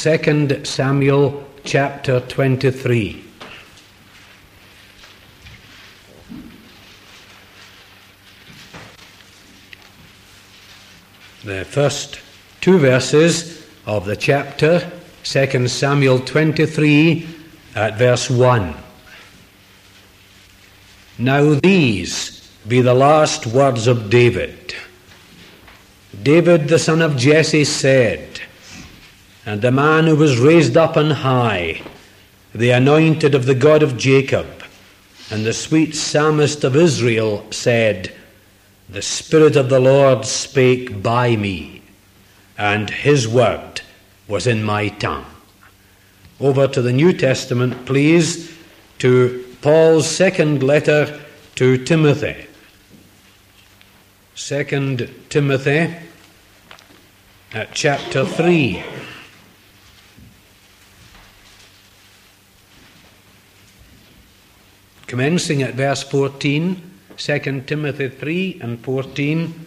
2 Samuel chapter 23. The first two verses of the chapter, 2 Samuel 23, at verse 1. Now these be the last words of David. David the son of Jesse said, and the man who was raised up on high, the anointed of the God of Jacob, and the sweet psalmist of Israel said, the Spirit of the Lord spake by me, and his word was in my tongue. Over to the New Testament, please, to Paul's second letter to Timothy. 2 Timothy at chapter 3. Commencing at verse 14, 2 Timothy 3 and 14.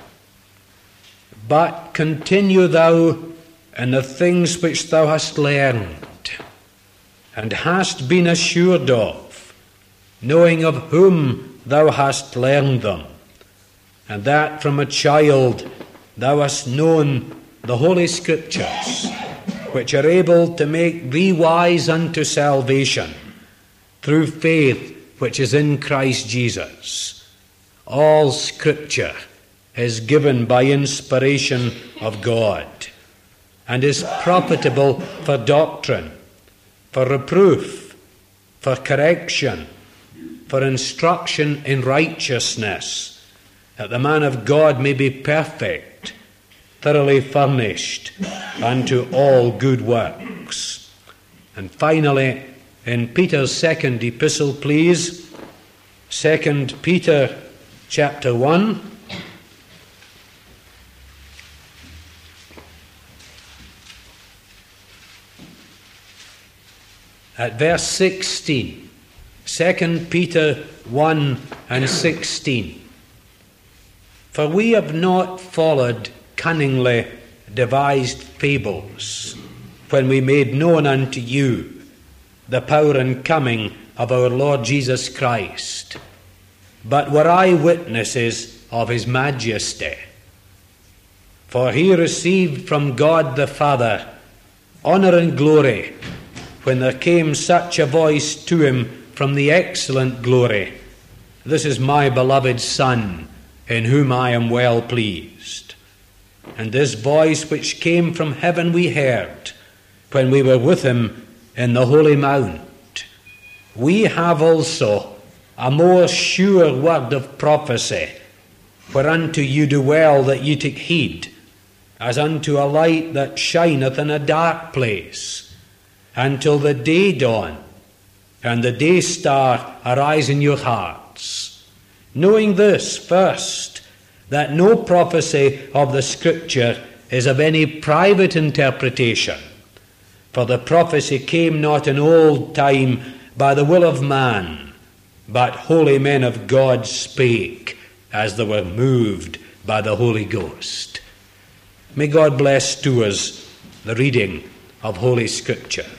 But continue thou in the things which thou hast learned, and hast been assured of, knowing of whom thou hast learned them, and that from a child thou hast known the Holy Scriptures, which are able to make thee wise unto salvation, through faith which is in Christ Jesus. All Scripture is given by inspiration of God, and is profitable for doctrine, for reproof, for correction, for instruction in righteousness, that the man of God may be perfect, thoroughly furnished unto all good works. And finally, in Peter's second epistle, please, 2 Peter chapter 1. At verse 16, 2 Peter 1 and 16. For we have not followed cunningly devised fables, when we made known unto you the power and coming of our Lord Jesus Christ, but were eyewitnesses of his majesty. For he received from God the Father honour and glory, when there came such a voice to him from the excellent glory, this is my beloved Son, in whom I am well pleased. And this voice which came from heaven we heard, when we were with him in the Holy Mount. We have also a more sure word of prophecy, whereunto you do well that ye take heed, as unto a light that shineth in a dark place, until the day dawn, and the day star arise in your hearts. Knowing this first, that no prophecy of the Scripture is of any private interpretation. For the prophecy came not in old time by the will of man, but holy men of God spake, as they were moved by the Holy Ghost. May God bless to us the reading of Holy Scripture.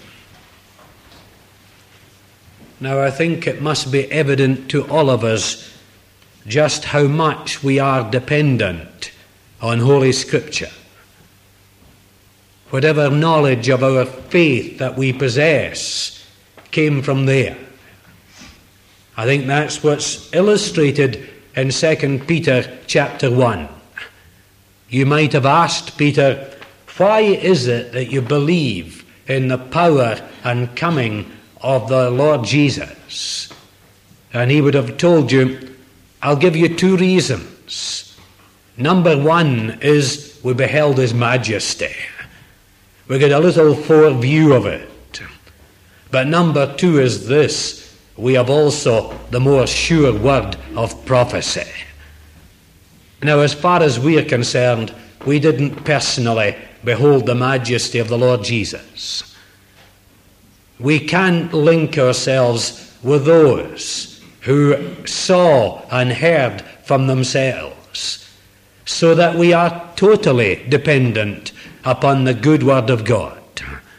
Now I think it must be evident to all of us just how much we are dependent on Holy Scripture. Whatever knowledge of our faith that we possess came from there. I think that's what's illustrated in 2 Peter chapter 1. You might have asked Peter, why is it that you believe in the power and coming of the Lord Jesus? And he would have told you, I'll give you two reasons. Number one is we beheld his majesty. We get a little foreview of it. But number two is this, we have also the more sure word of prophecy. Now, as far as we are concerned, we didn't personally behold the majesty of the Lord Jesus. We can't link ourselves with those who saw and heard from themselves, so that we are totally dependent upon the good word of God.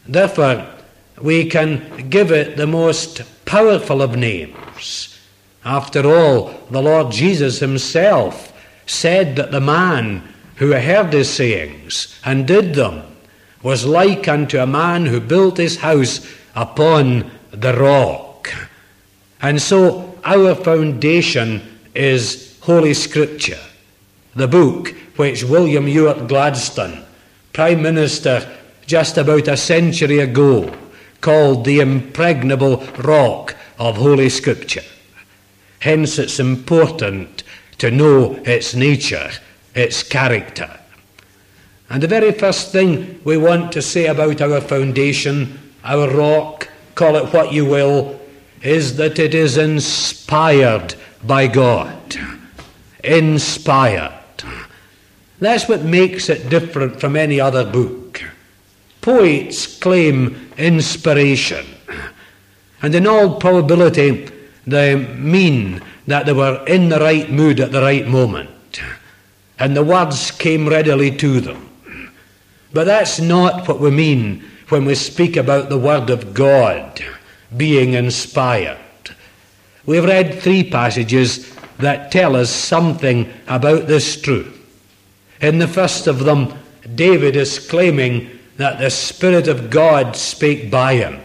Therefore, we can give it the most powerful of names. After all, the Lord Jesus himself said that the man who heard his sayings and did them was like unto a man who built his house upon the rock. And so our foundation is Holy Scripture, the book which William Ewart Gladstone, Prime Minister just about a century ago, called the impregnable rock of Holy Scripture. Hence it's important to know its nature, its character. And the very first thing we want to say about our foundation, our rock, call it what you will, is that it is inspired by God. Inspired. That's what makes it different from any other book. Poets claim inspiration, and in all probability they mean that they were in the right mood at the right moment, and the words came readily to them. But that's not what we mean when we speak about the Word of God being inspired. We've read 3 passages that tell us something about this truth. In the first of them, David is claiming that the Spirit of God spake by him.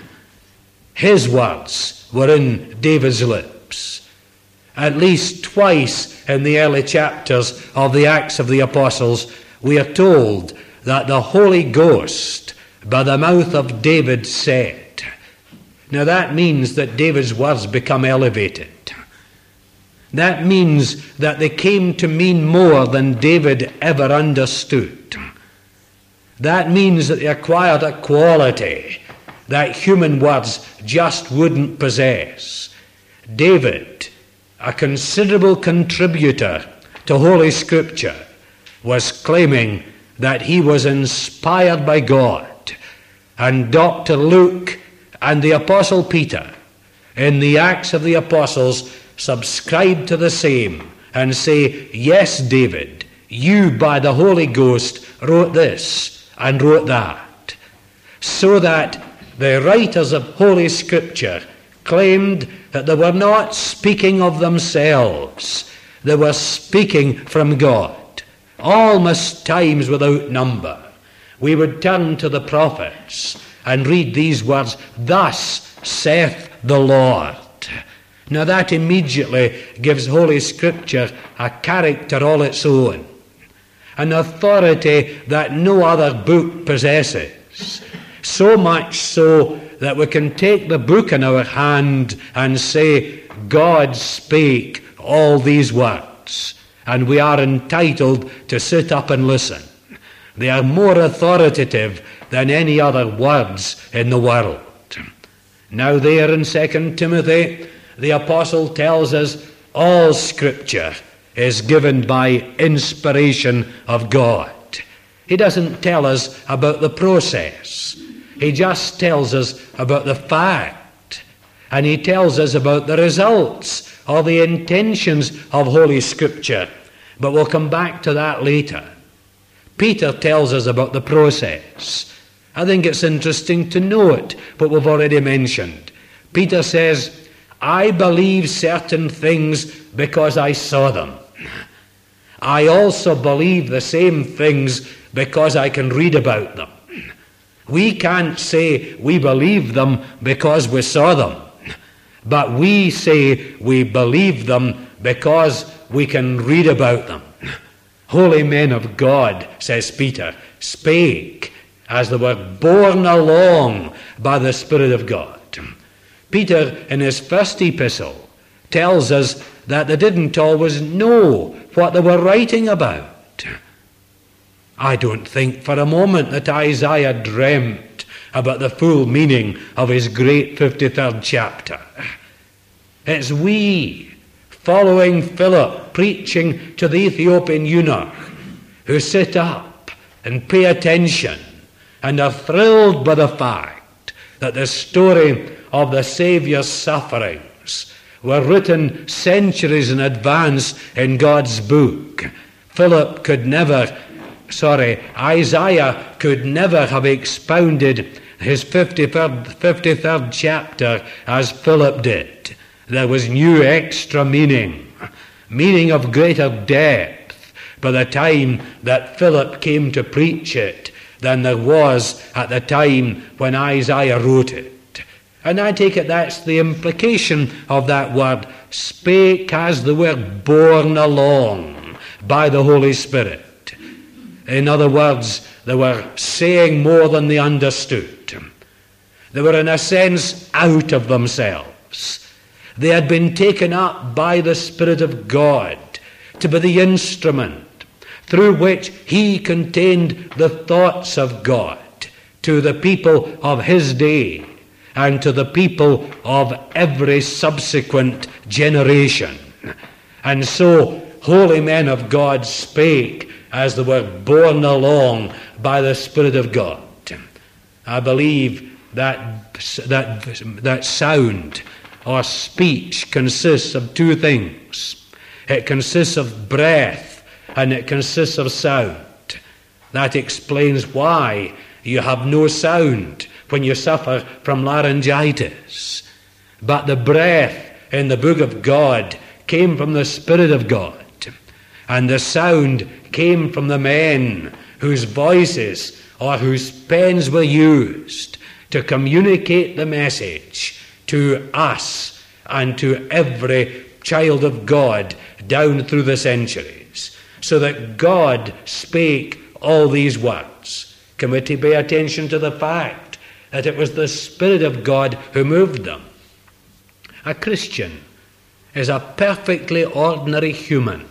His words were in David's lips. At least twice in the early chapters of the Acts of the Apostles, we are told that the Holy Ghost, by the mouth of David, said. Now that means that David's words become elevated. That means that they came to mean more than David ever understood. That means that they acquired a quality that human words just wouldn't possess. David, a considerable contributor to Holy Scripture, was claiming that he was inspired by God. And Dr. Luke and the Apostle Peter, in the Acts of the Apostles, subscribe to the same and say, yes, David, you by the Holy Ghost wrote this and wrote that. So that the writers of Holy Scripture claimed that they were not speaking of themselves. They were speaking from God. Almost times without number, we would turn to the prophets and read these words, thus saith the Lord. Now that immediately gives Holy Scripture a character all its own, an authority that no other book possesses, so much so that we can take the book in our hand and say, God spake all these words, and we are entitled to sit up and listen. They are more authoritative than any other words in the world. Now there in 2 Timothy, the apostle tells us all Scripture is given by inspiration of God. He doesn't tell us about the process. He just tells us about the fact. And he tells us about the results or the intentions of Holy Scripture. But we'll come back to that later. Peter tells us about the process. I think it's interesting to note what we've already mentioned. Peter says, I believe certain things because I saw them. I also believe the same things because I can read about them. We can't say we believe them because we saw them, but we say we believe them because we can read about them. Holy men of God, says Peter, spake as they were borne along by the Spirit of God. Peter, in his first epistle, tells us that they didn't always know what they were writing about. I don't think for a moment that Isaiah dreamt about the full meaning of his great 53rd chapter. It's we, following Philip, preaching to the Ethiopian eunuch, who sit up and pay attention and are thrilled by the fact that the story of the Saviour's sufferings were written centuries in advance in God's book. Isaiah could never have expounded his 53rd chapter as Philip did, there was new extra meaning of greater depth by the time that Philip came to preach it than there was at the time when Isaiah wrote it. And I take it that's the implication of that word, spake as they were borne along by the Holy Spirit. In other words, they were saying more than they understood. They were in a sense out of themselves. They had been taken up by the Spirit of God to be the instrument through which he contained the thoughts of God to the people of his day and to the people of every subsequent generation. And so holy men of God spake as they were borne along by the Spirit of God. I believe that sound or speech consists of two things. It consists of breath and it consists of sound. That explains why you have no sound when you suffer from laryngitis. But the breath in the book of God came from the Spirit of God, and the sound came from the men whose voices or whose pens were used to communicate the message to us and to every child of God down through the centuries, so that God spake all these words. Can we pay attention to the fact that it was the Spirit of God who moved them? A Christian is a perfectly ordinary human,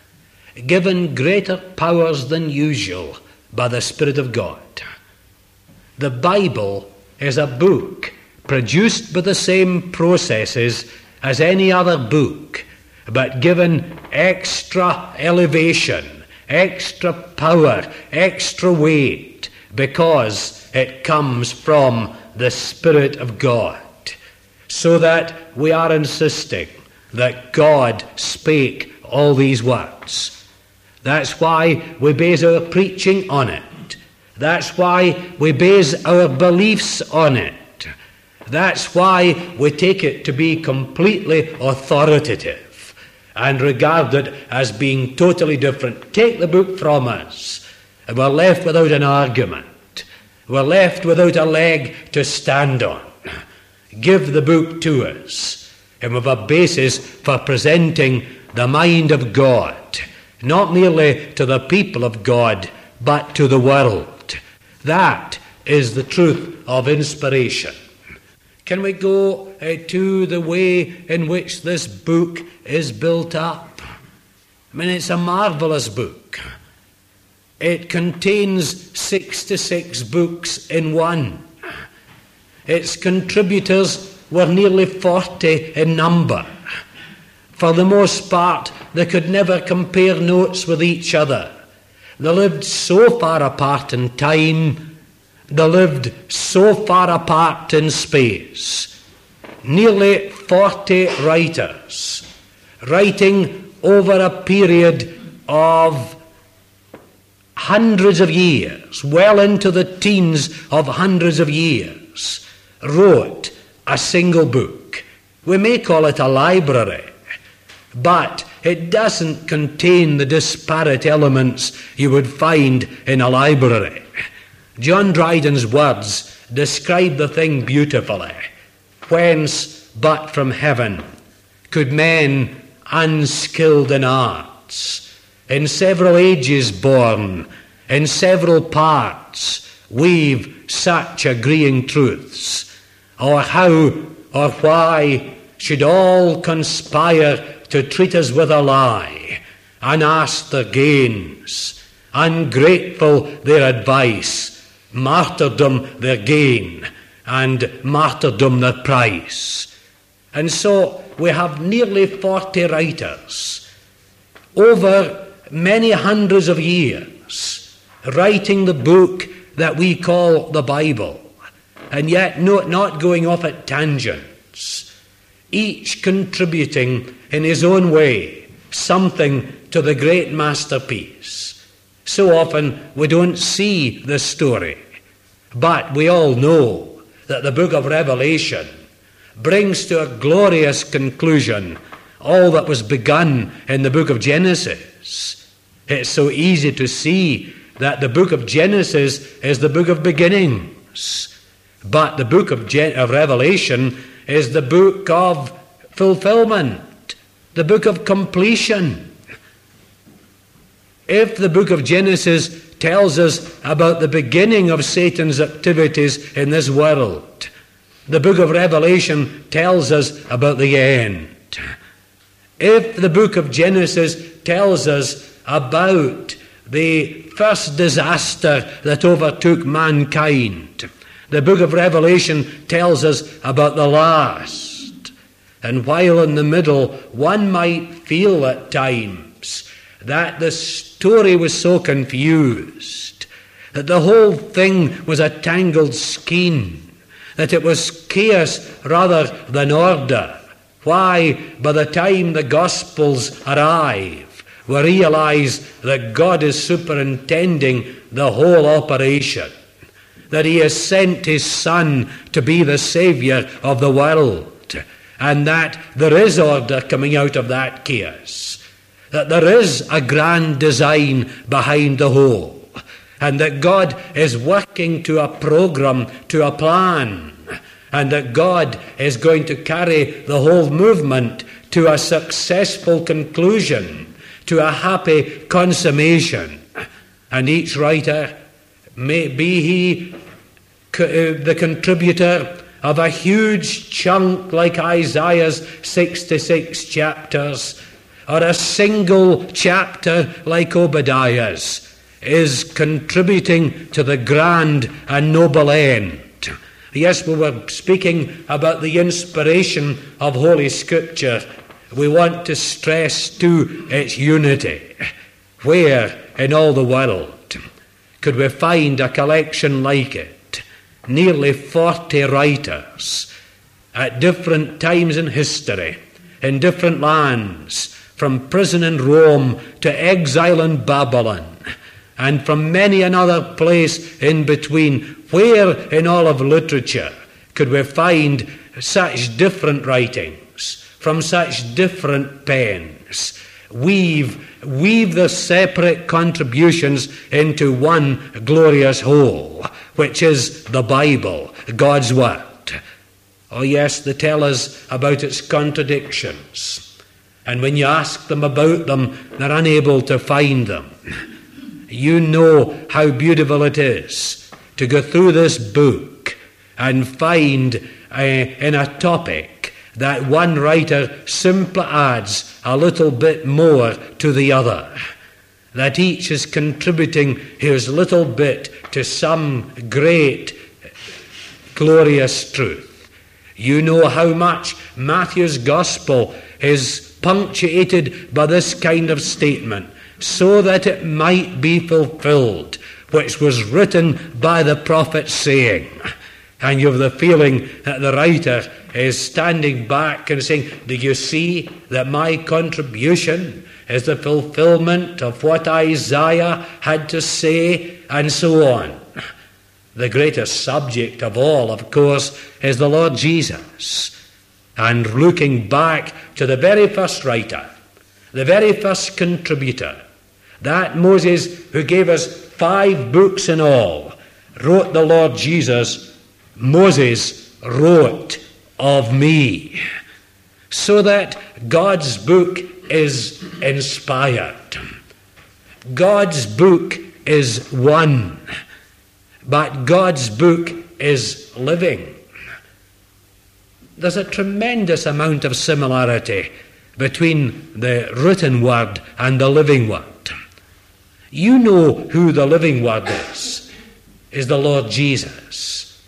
given greater powers than usual by the Spirit of God. The Bible is a book produced by the same processes as any other book, but given extra elevation, extra power, extra weight, because it comes from the Spirit of God. So that we are insisting that God spake all these words. That's why we base our preaching on it. That's why we base our beliefs on it. That's why we take it to be completely authoritative and regard it as being totally different. Take the book from us, and we're left without an argument. We're left without a leg to stand on. Give the book to us, and we have a basis for presenting the mind of God, not merely to the people of God, but to the world. That is the truth of inspiration. Can we go to the way in which this book is built up? I mean, it's a marvelous book. It contains 66 books in one. Its contributors were nearly 40 in number. For the most part, they could never compare notes with each other. They lived so far apart in time. They lived so far apart in space. Nearly 40 writers, writing over a period of hundreds of years, well into the teens of hundreds of years, wrote a single book. We may call it a library, but it doesn't contain the disparate elements you would find in a library. John Dryden's words describe the thing beautifully. Whence but from heaven could men unskilled in arts, in several ages born, in several parts, weave such agreeing truths? Or how or why should all conspire to treat us with a lie, unasked their gains, ungrateful their advice, martyrdom their gain, and martyrdom their price? And so we have nearly 40 writers over many hundreds of years writing the book that we call the Bible, and yet not going off at tangents, each contributing in his own way something to the great masterpiece. So often we don't see the story. But we all know that the book of Revelation brings to a glorious conclusion all that was begun in the book of Genesis. It's so easy to see that the book of Genesis is the book of beginnings, but the book of Revelation is the book of fulfillment, the book of completion. If the book of Genesis tells us about the beginning of Satan's activities in this world, the book of Revelation tells us about the end. If the book of Genesis tells us about the first disaster that overtook mankind, the book of Revelation tells us about the last. And while in the middle, one might feel at times that the story was so confused, that the whole thing was a tangled skein, that it was chaos rather than order. Why, by the time the Gospels arrive, we realize that God is superintending the whole operation, that He has sent His Son to be the Saviour of the world, and that there is order coming out of that chaos, that there is a grand design behind the whole, and that God is working to a program, to a plan, and that God is going to carry the whole movement to a successful conclusion, to a happy consummation. And each writer, may be he the contributor of a huge chunk like Isaiah's 66 chapters, or a single chapter like Obadiah's, is contributing to the grand and noble end. Yes, we were speaking about the inspiration of Holy Scripture. We want to stress too its unity. Where in all the world could we find a collection like it? Nearly 40 writers at different times in history, in different lands, from prison in Rome to exile in Babylon, and from many another place in between. Where in all of literature could we find such different writings from such different pens weave the separate contributions into one glorious whole, which is the Bible, God's Word? Oh yes, they tell us about its contradictions, and when you ask them about them, they're unable to find them. You know how beautiful it is to go through this book and find in a topic that one writer simply adds a little bit more to the other, that each is contributing his little bit to some great, glorious truth. You know how much Matthew's Gospel is punctuated by this kind of statement, so that it might be fulfilled, which was written by the prophet saying. And you have the feeling that the writer is standing back and saying, do you see that my contribution is the fulfillment of what Isaiah had to say, and so on. The greatest subject of all, of course, is the Lord Jesus. And looking back to the very first writer, the very first contributor, that Moses who gave us 5 books in all, wrote the Lord Jesus, Moses wrote of me. So that God's book is inspired. God's book is one, but God's book is living. There's a tremendous amount of similarity between the written word and the living word. You know who the living word is the Lord Jesus.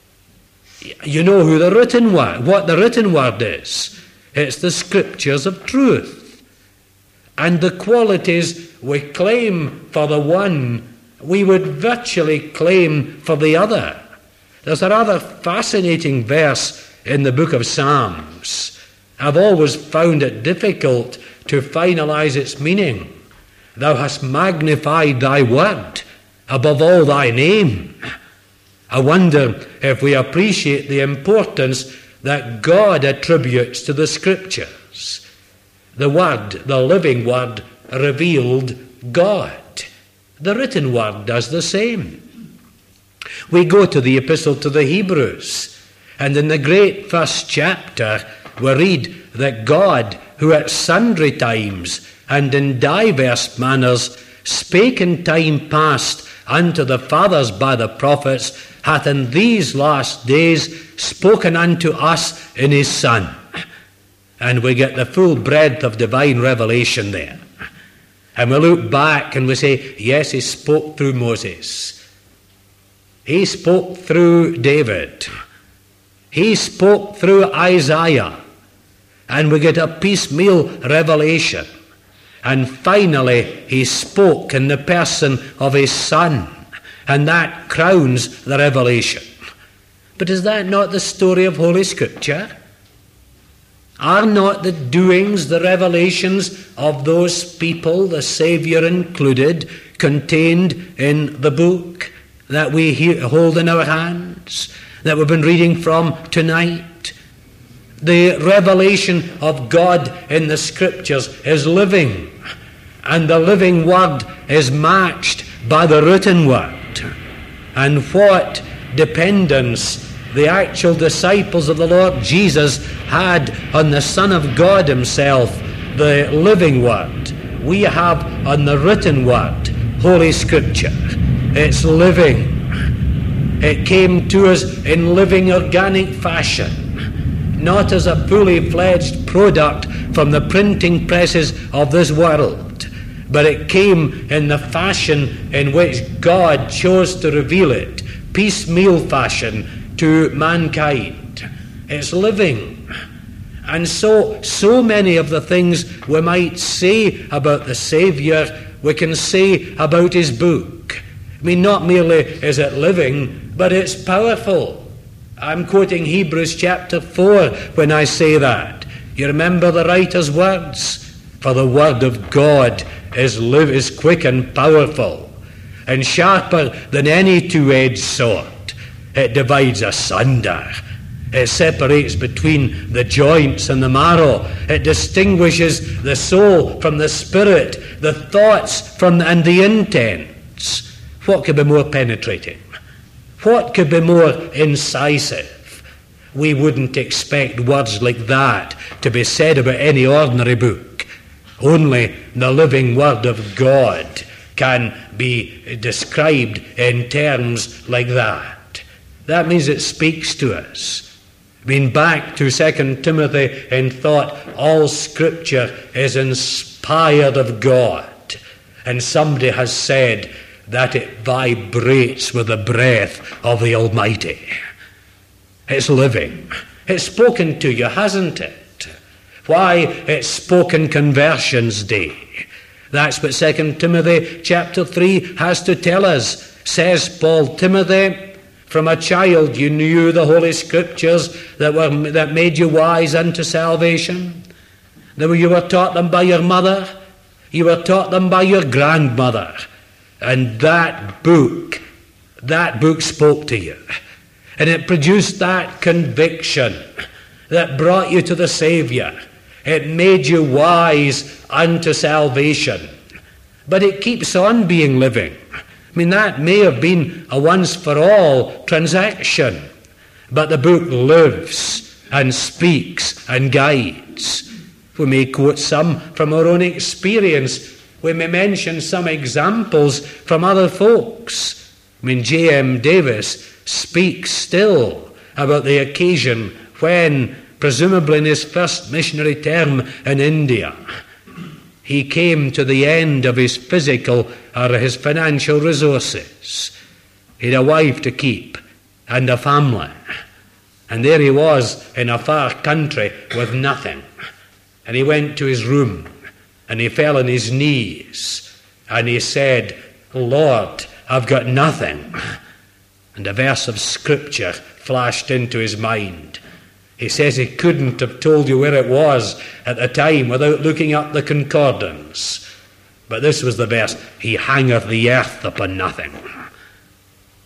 You know who the written word, what the written word is. It's the Scriptures of truth. And the qualities we claim for the one, we would virtually claim for the other. There's a rather fascinating verse in the book of Psalms. I've always found it difficult to finalize its meaning. Thou hast magnified thy word above all thy name. I wonder if we appreciate the importance that God attributes to the Scriptures. The Word, the living Word, revealed God. The written Word does the same. We go to the Epistle to the Hebrews, and in the great first chapter we read that God, who at sundry times and in divers manners spake in time past unto the fathers by the prophets, hath in these last days spoken unto us in his Son. And we get the full breadth of divine revelation there. And we look back and we say, yes, he spoke through Moses. He spoke through David. He spoke through Isaiah. And we get a piecemeal revelation. And finally, he spoke in the person of his Son. And that crowns the revelation. But is that not the story of Holy Scripture? Are not the doings, the revelations of those people, the Saviour included, contained in the book that we hold in our hands, that we've been reading from tonight? The revelation of God in the Scriptures is living, and the living Word is matched by the written Word. And what dependence the actual disciples of the Lord Jesus had on the Son of God himself, the living Word, we have on the written Word, Holy Scripture. It's living. It came to us in living organic fashion, not as a fully fledged product from the printing presses of this world, but it came in the fashion in which God chose to reveal it, piecemeal fashion to mankind. It's living. And so many of the things we might say about the Saviour, we can say about his book. I mean, not merely is it living, but it's powerful. I'm quoting Hebrews chapter 4 when I say that. You remember the writer's words? For the word of God is quick and powerful, and sharper than any two-edged sword. It divides asunder. It separates between the joints and the marrow. It distinguishes the soul from the spirit, the thoughts and the intents. What could be more penetrating? What could be more incisive? We wouldn't expect words like that to be said about any ordinary book. Only the living Word of God can be described in terms like that. That means it speaks to us. I mean, back to 2 Timothy in thought, all Scripture is inspired of God. And somebody has said that it vibrates with the breath of the Almighty. It's living. It's spoken to you, hasn't it? Why, it's spoken Conversions Day. That's what 2 Timothy chapter 3 has to tell us. Says Paul, Timothy, from a child you knew the Holy Scriptures that made you wise unto salvation. You were taught them by your mother. You were taught them by your grandmother. And that book spoke to you. And it produced that conviction that brought you to the Saviour. It made you wise unto salvation. But it keeps on being living. I mean, that may have been a once-for-all transaction. But the book lives and speaks and guides. We may quote some from our own experience. We may mention some examples from other folks. I mean, J.M. Davis speaks still about the occasion when, presumably in his first missionary term in India, he came to the end of his physical or his financial resources. He had a wife to keep and a family. And there he was in a far country with nothing. And he went to his room and he fell on his knees and he said, Lord, I've got nothing. And a verse of Scripture flashed into his mind. He says he couldn't have told you where it was at the time without looking up the concordance. But this was the verse, he hangeth the earth upon nothing.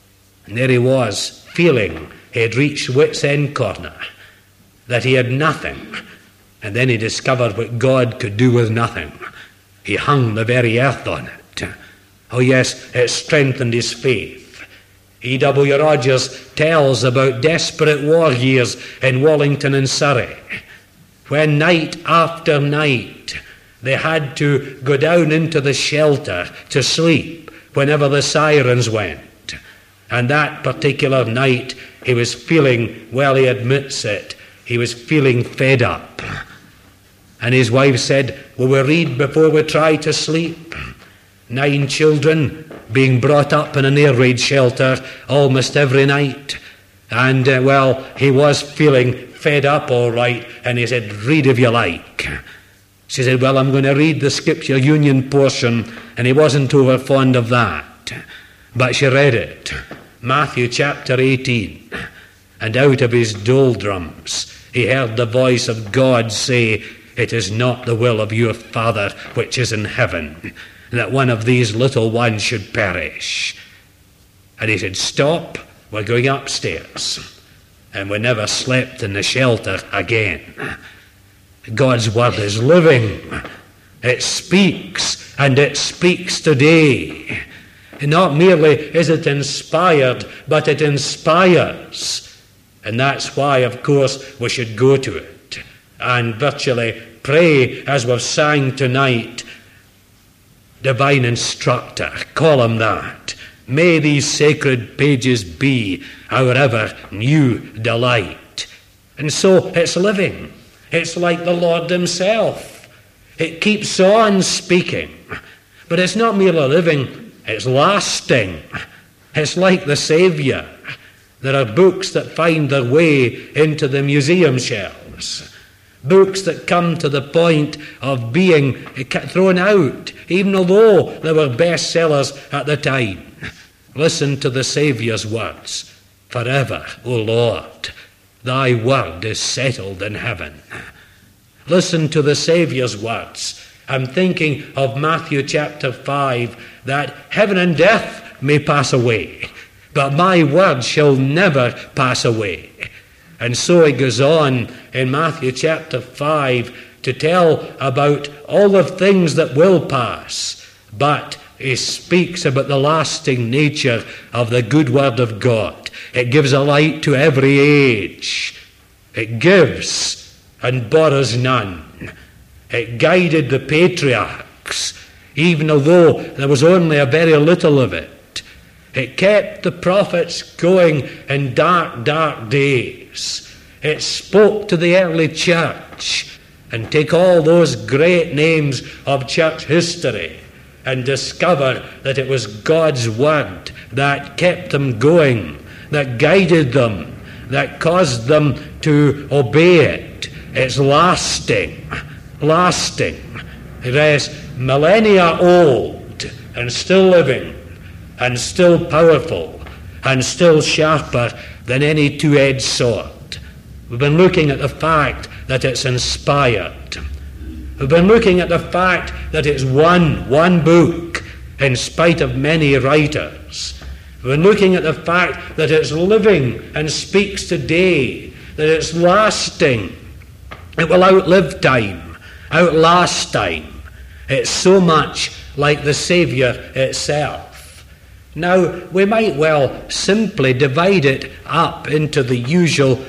And there he was, feeling he had reached wit's end corner, that he had nothing. And then he discovered what God could do with nothing. He hung the very earth on it. Oh yes, it strengthened his faith. E.W. Rogers tells about desperate war years in Wallington and Surrey, when night after night they had to go down into the shelter to sleep whenever the sirens went. And that particular night he was feeling, well, he admits it, he was feeling fed up. And his wife said, will we read before we try to sleep? 9 children being brought up in an air raid shelter almost every night. And, well, he was feeling fed up all right, and he said, read if you like. She said, well, I'm going to read the Scripture Union portion, and he wasn't over fond of that. But she read it, Matthew chapter 18. And out of his doldrums he heard the voice of God say, it is not the will of your Father which is in heaven, that one of these little ones should perish. And he said, stop, we're going upstairs. And we never slept in the shelter again. God's word is living. It speaks, and it speaks today. And not merely is it inspired, but it inspires. And that's why, of course, we should go to it and virtually pray, as we've sang tonight, Divine Instructor, call him that. May these sacred pages be our ever new delight. And so it's living. It's like the Lord himself. It keeps on speaking. But it's not merely living, it's lasting. It's like the Saviour. There are books that find their way into the museum shelves. Books that come to the point of being thrown out, even although they were bestsellers at the time. Listen to the Saviour's words. Forever, O Lord, thy word is settled in heaven. Listen to the Saviour's words. I'm thinking of Matthew chapter 5, that heaven and death may pass away, but my word shall never pass away. And so he goes on in Matthew chapter 5 to tell about all the things that will pass, but he speaks about the lasting nature of the good word of God. It gives a light to every age. It gives and borrows none. It guided the patriarchs, even although there was only a very little of it. It kept the prophets going in dark, dark days. It spoke to the early church. And take all those great names of church history and discover that it was God's word that kept them going, that guided them, that caused them to obey it. It's lasting, lasting. It is millennia old and still living, and still powerful, and still sharper than any two-edged sword. We've been looking at the fact that it's inspired. We've been looking at the fact that it's one book, in spite of many writers. We've been looking at the fact that it's living and speaks today, that it's lasting. It will outlive time, outlast time. It's so much like the Saviour itself. Now, we might well simply divide it up into the usual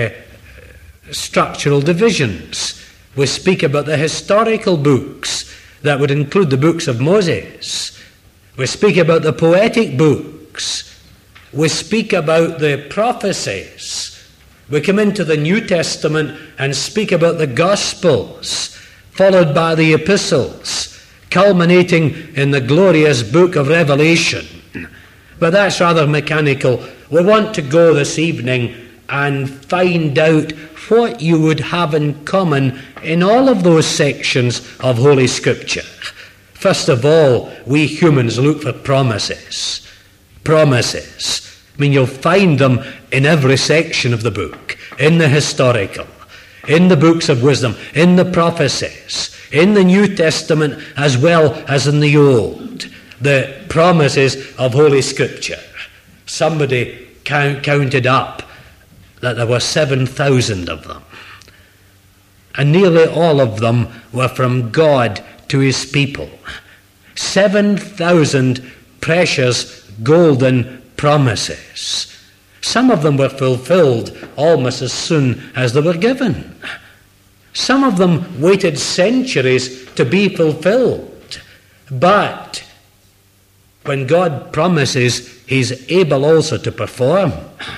structural divisions. We speak about the historical books, that would include the books of Moses. We speak about the poetic books. We speak about the prophecies. We come into the New Testament and speak about the Gospels, followed by the epistles, culminating in the glorious book of Revelation. But that's rather mechanical. We want to go this evening and find out what you would have in common in all of those sections of Holy Scripture. First of all, we humans look for promises. Promises. I mean, you'll find them in every section of the book, in the historical, in the books of wisdom, in the prophecies, in the New Testament as well as in the Old. The promises of Holy Scripture. Somebody counted up that there were 7,000 of them. And nearly all of them were from God to his people. 7,000 precious golden promises. Some of them were fulfilled almost as soon as they were given. Some of them waited centuries to be fulfilled. But when God promises, he's able also to perform.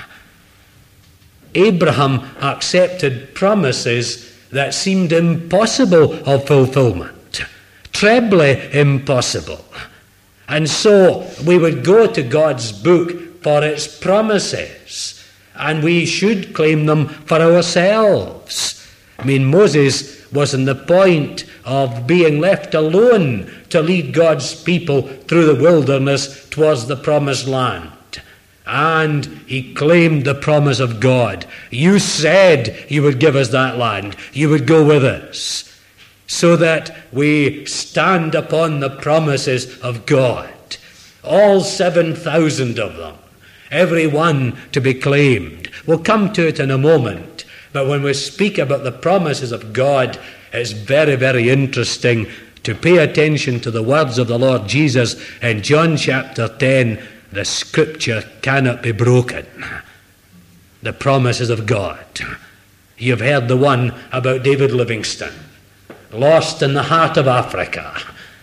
Abraham accepted promises that seemed impossible of fulfillment, trebly impossible. And so we would go to God's book for its promises, and we should claim them for ourselves. I mean, Moses was on the point of being left alone to lead God's people through the wilderness towards the promised land. And he claimed the promise of God. You said you would give us that land. You would go with us. So that we stand upon the promises of God. All 7,000 of them. Every one to be claimed. We'll come to it in a moment. But when we speak about the promises of God, it's very, very interesting to pay attention to the words of the Lord Jesus in John chapter 10. The scripture cannot be broken. The promises of God. You've heard the one about David Livingstone, lost in the heart of Africa,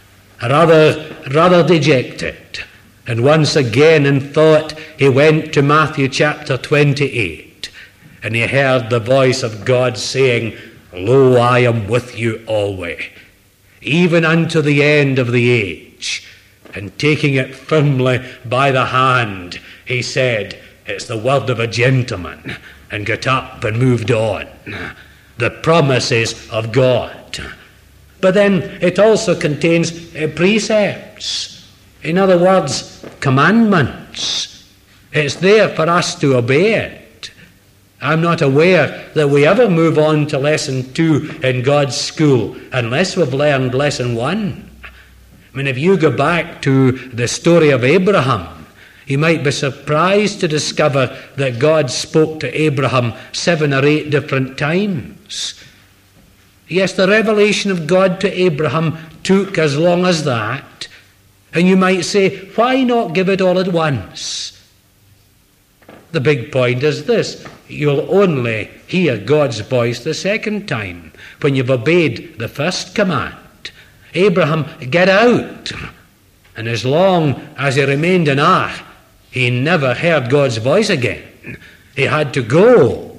rather dejected. And once again in thought he went to Matthew chapter 28, and he heard the voice of God saying, Lo, I am with you always, even unto the end of the age. And taking it firmly by the hand, he said, It's the word of a gentleman, and got up and moved on. The promises of God. But then it also contains precepts. In other words, commandments. It's there for us to obey it. I'm not aware that we ever move on to lesson 2 in God's school unless we've learned lesson 1. I mean, if you go back to the story of Abraham, you might be surprised to discover that God spoke to Abraham 7 or 8 different times. Yes, the revelation of God to Abraham took as long as that. And you might say, why not give it all at once? The big point is this: you'll only hear God's voice the second time, when you've obeyed the first command. Abraham, get out. And as long as he remained in Ar, he never heard God's voice again. He had to go.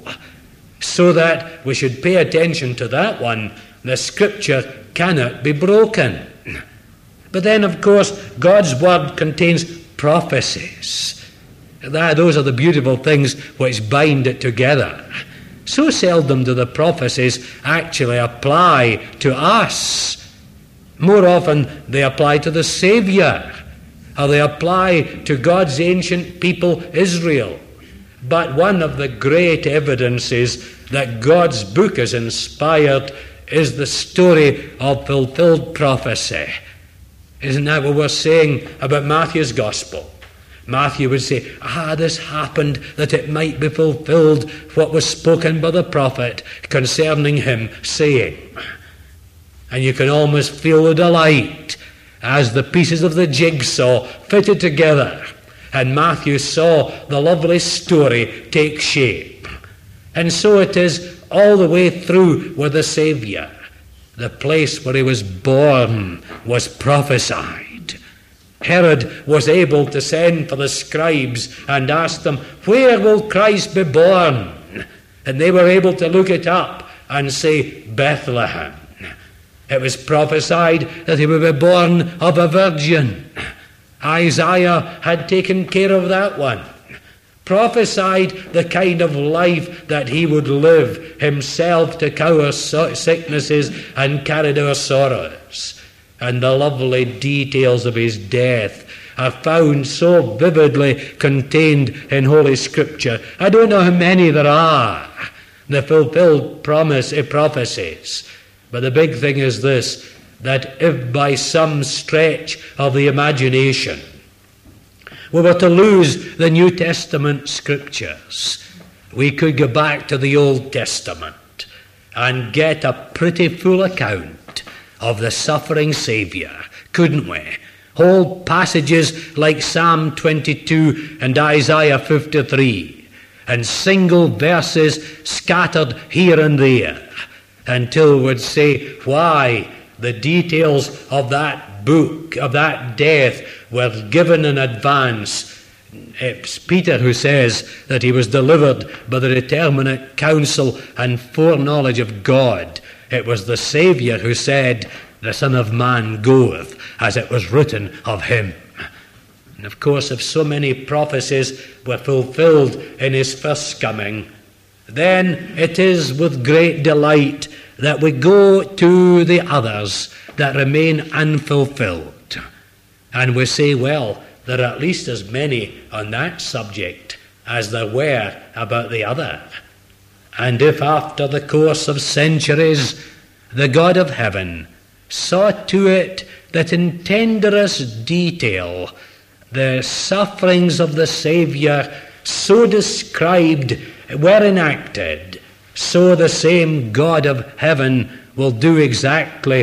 So that we should pay attention to that one. The scripture cannot be broken. But then, of course, God's word contains prophecies. Those are the beautiful things which bind it together. So seldom do the prophecies actually apply to us. More often they apply to the Saviour, or they apply to God's ancient people, Israel. But one of the great evidences that God's book is inspired is the story of fulfilled prophecy. Isn't that what we're saying about Matthew's Gospel? Matthew would say, this happened that it might be fulfilled what was spoken by the prophet concerning him, saying. And you can almost feel the delight as the pieces of the jigsaw fitted together. And Matthew saw the lovely story take shape. And so it is all the way through with the Saviour. The place where he was born was prophesied. Herod was able to send for the scribes and ask them, where will Christ be born? And they were able to look it up and say, Bethlehem. It was prophesied that he would be born of a virgin. Isaiah had taken care of that one. Prophesied the kind of life that he would live, himself took our sicknesses and carried our sorrows. And the lovely details of his death are found so vividly contained in Holy Scripture. I don't know how many there are, the fulfilled prophecies. But the big thing is this, that if by some stretch of the imagination we were to lose the New Testament scriptures, we could go back to the Old Testament and get a pretty full account of the suffering Saviour, couldn't we? Whole passages like Psalm 22 and Isaiah 53, and single verses scattered here and there, until we'd say why the details of that book, of that death, were given in advance. It's Peter who says that he was delivered by the determinate counsel and foreknowledge of God. It was the Saviour who said, "The Son of Man goeth, as it was written of him." And of course, if so many prophecies were fulfilled in his first coming, then it is with great delight that we go to the others that remain unfulfilled. And we say, well, there are at least as many on that subject as there were about the other. And if after the course of centuries the God of heaven saw to it that in tenderest detail the sufferings of the Saviour so described were enacted, so the same God of heaven will do exactly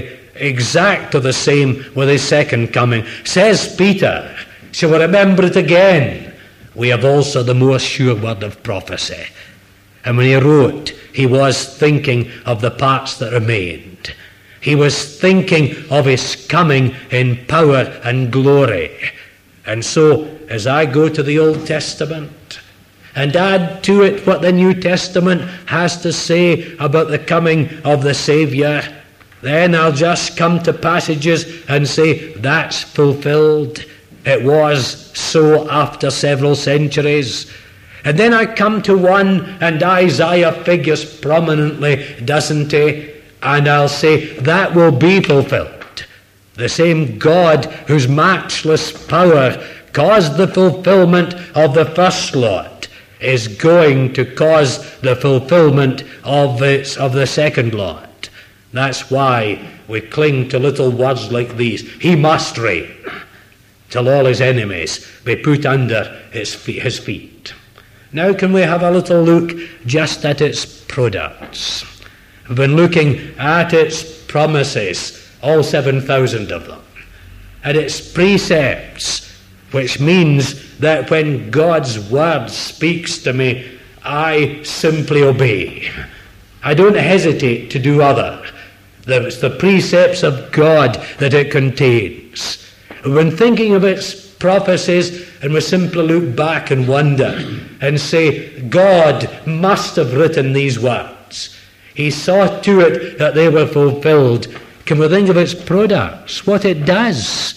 the same with his second coming. Says Peter, shall we remember it again? We have also the more sure word of prophecy. And when he wrote, he was thinking of the parts that remained. He was thinking of his coming in power and glory. And so, as I go to the Old Testament and add to it what the New Testament has to say about the coming of the Saviour, then I'll just come to passages and say, that's fulfilled. It was so after several centuries. And then I come to one, and Isaiah figures prominently, doesn't he? And I'll say, that will be fulfilled. The same God whose matchless power caused the fulfillment of the first lot is going to cause the fulfillment of the second lot. That's why we cling to little words like these. He must reign till all his enemies be put under his feet. Now can we have a little look just at its products? We've been looking at its promises, all 7,000 of them, at its precepts, which means that when God's word speaks to me, I simply obey. I don't hesitate to do other. It's the precepts of God that it contains. When thinking of its prophecies, and we simply look back and wonder and say, God must have written these words. He saw to it that they were fulfilled. Can we think of its products? What it does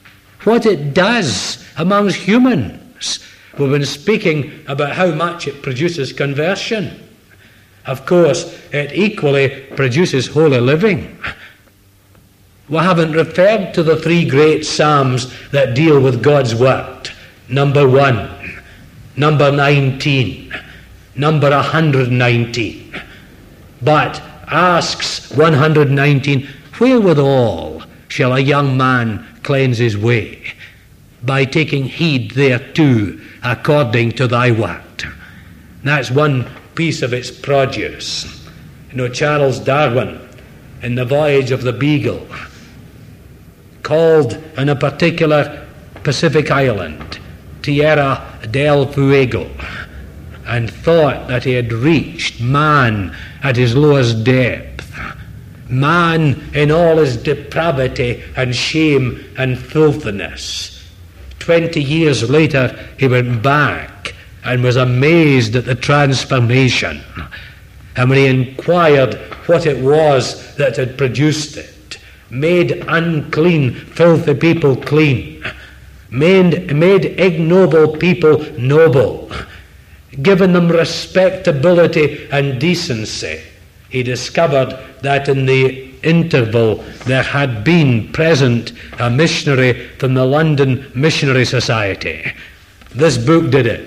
amongst humans. We've been speaking about how much it produces conversion. Of course, it equally produces holy living. We haven't referred to the three great psalms that deal with God's word. Number 1, number 19, number 119. But asks 119, wherewithal shall a young man cleanse his way? By taking heed thereto according to thy word. That's one piece of its produce. You know, Charles Darwin, in The Voyage of the Beagle, called on a particular Pacific island Tierra del Fuego, and thought that he had reached man at his lowest depth, man in all his depravity and shame and filthiness. 20 years later he went back and was amazed at the transformation. And when he inquired what it was that had produced it, made unclean, filthy people clean, made ignoble people noble, given them respectability and decency, he discovered that in the interval there had been present a missionary from the London Missionary Society. This book did it.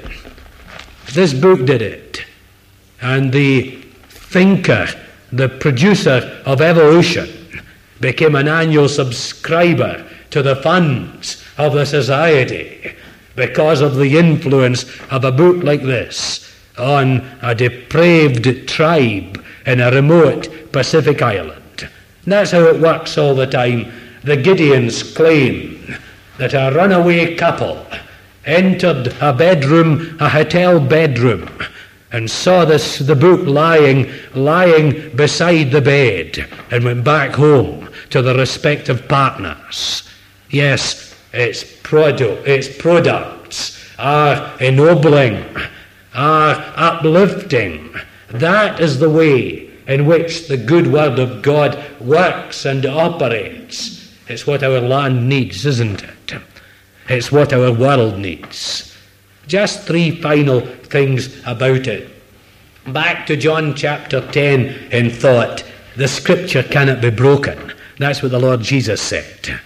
And the thinker, the producer of evolution, became an annual subscriber to the funds of the society, because of the influence of a book like this on a depraved tribe in a remote Pacific island. And that's how it works all the time. The Gideons claim that a runaway couple entered a bedroom, a hotel bedroom, and saw the book lying beside the bed, and went back home to their respective partners. Yes, its products are ennobling, are uplifting. That is the way in which the good word of God works and operates. It's what our land needs, isn't it? It's what our world needs. Just 3 final things about it. Back to John chapter 10 in thought. The scripture cannot be broken. That's what the Lord Jesus said.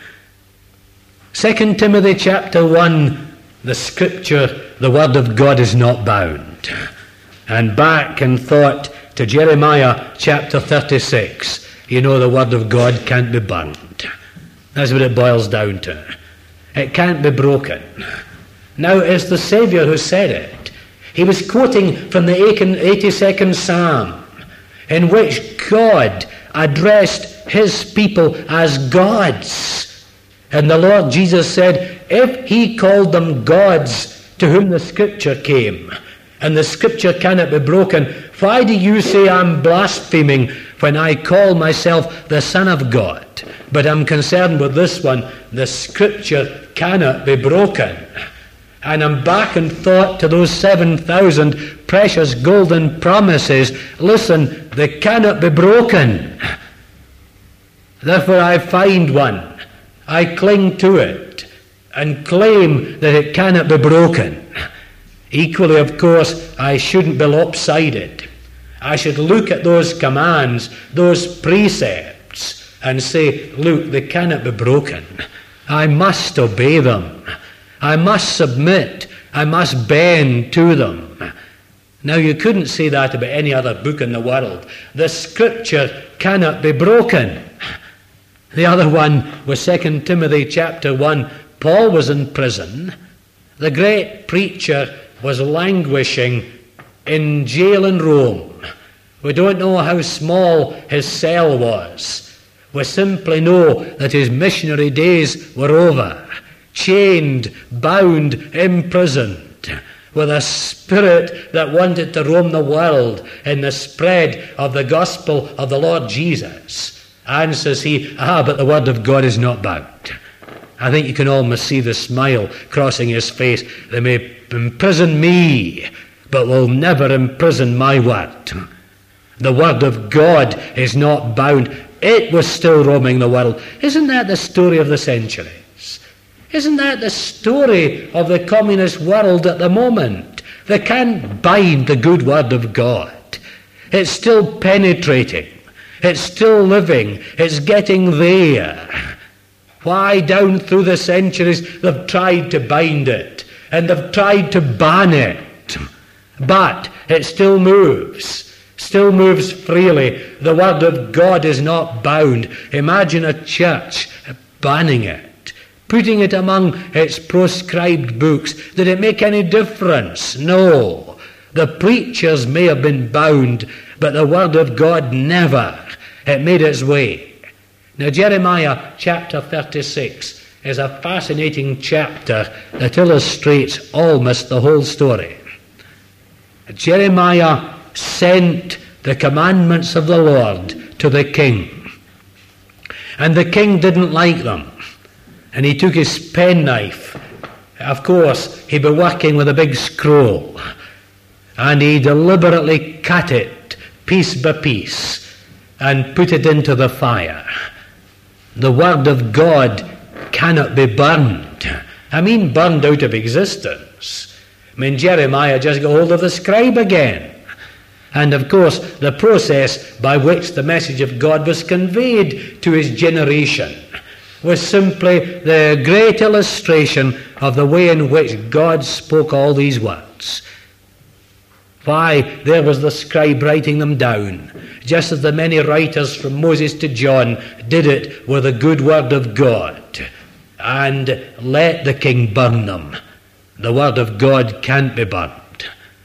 2 Timothy chapter 1, the scripture, the word of God is not bound. And back in thought to Jeremiah chapter 36, you know the word of God can't be bound. That's what it boils down to. It can't be broken. Now it's the Saviour who said it. He was quoting from the 82nd Psalm, in which God addressed his people as gods. And the Lord Jesus said, if he called them gods to whom the scripture came, and the scripture cannot be broken, why do you say I'm blaspheming when I call myself the Son of God? But I'm concerned with this one. The scripture cannot be broken. And I'm back in thought to those 7,000 precious golden promises. Listen, they cannot be broken. Therefore I find one. I cling to it and claim that it cannot be broken. Equally, of course, I shouldn't be lopsided. I should look at those commands, those precepts, and say, look, they cannot be broken. I must obey them. I must submit. I must bend to them. Now, you couldn't say that about any other book in the world. The scripture cannot be broken. The other one was 2 Timothy chapter 1. Paul was in prison. The great preacher was languishing in jail in Rome. We don't know how small his cell was. We simply know that his missionary days were over. Chained, bound, imprisoned, with a spirit that wanted to roam the world in the spread of the gospel of the Lord Jesus. And says he, but the word of God is not bound. I think you can almost see the smile crossing his face. They may imprison me, but will never imprison my word. The word of God is not bound. It was still roaming the world. Isn't that the story of the centuries? Isn't that the story of the communist world at the moment? They can't bind the good word of God. It's still penetrating. It's still living. It's getting there. Why, down through the centuries, they've tried to bind it, and they've tried to ban it. But it still moves freely. The word of God is not bound. Imagine a church banning it, putting it among its proscribed books. Did it make any difference? No. The preachers may have been bound, but the word of God never. It made its way. Now, Jeremiah chapter 36 is a fascinating chapter that illustrates almost the whole story. Jeremiah sent the commandments of the Lord to the king. And the king didn't like them. And he took his penknife. Of course, he'd be working with a big scroll. And he deliberately cut it piece by piece and put it into the fire. The word of God cannot be burned. I mean, burned out of existence. I mean, Jeremiah just got hold of the scribe again. And of course, the process by which the message of God was conveyed to his generation was simply the great illustration of the way in which God spoke all these words. Why, there was the scribe writing them down, just as the many writers from Moses to John did it with the good word of God, and let the king burn them. the Word of God can't be burnt.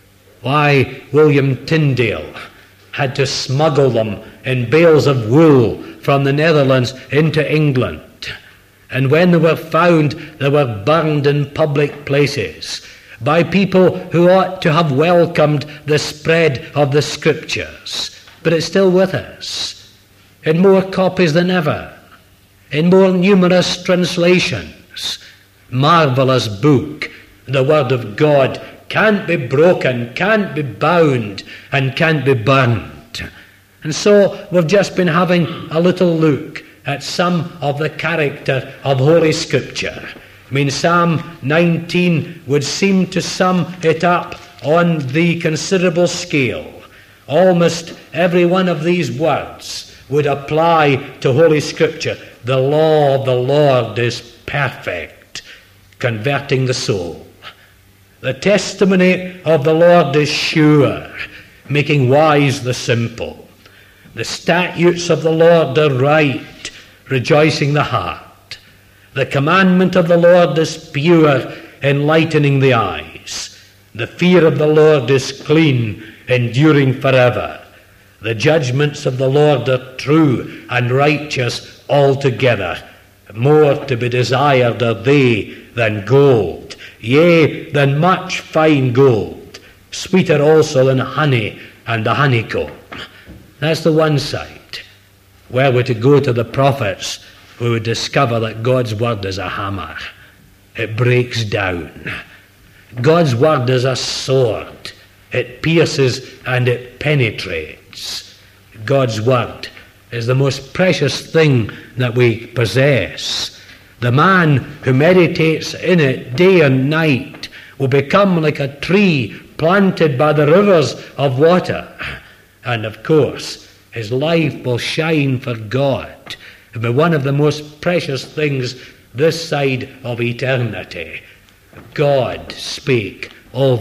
Why William Tyndale had to smuggle them in bales of wool from the Netherlands into England. And when they were found, they were burned in public places by people who ought to have welcomed the spread of the Scriptures. But it's still with us, in more copies than ever, in more numerous translations. Marvelous book, the Word of God, can't be broken, can't be bound, and can't be burnt. And so we've just been having a little look at some of the character of Holy Scripture. I mean, Psalm 19 would seem to sum it up on the considerable scale. Almost every one of these words would apply to Holy Scripture. The law of the Lord is perfect, converting the soul. The testimony of the Lord is sure, making wise the simple. The statutes of the Lord are right, rejoicing the heart. The commandment of the Lord is pure, enlightening the eyes. The fear of the Lord is clean, enduring forever. The judgments of the Lord are true and righteous altogether. More to be desired are they than gold, yea, than much fine gold, sweeter also than honey and the honeycomb. That's the one side. Were we to go to the prophets, we would discover that God's word is a hammer. It breaks down. God's word is a sword. It pierces and it penetrates. God's word is the most precious thing that we possess. The man who meditates in it day and night will become like a tree planted by the rivers of water. And of course, his life will shine for God. It'll be one of the most precious things this side of eternity. God spake all